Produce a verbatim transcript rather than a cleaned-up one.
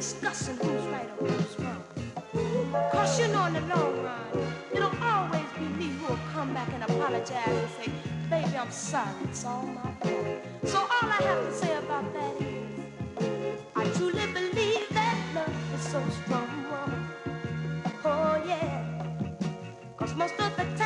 discussing who's right or who's wrong. Cause you know in the long run, it'll always be me who'll come back and apologize and say, baby, I'm sorry, it's all my fault. So all I have to say about that is, I truly believe that love is so strong. Oh yeah, cause most of the time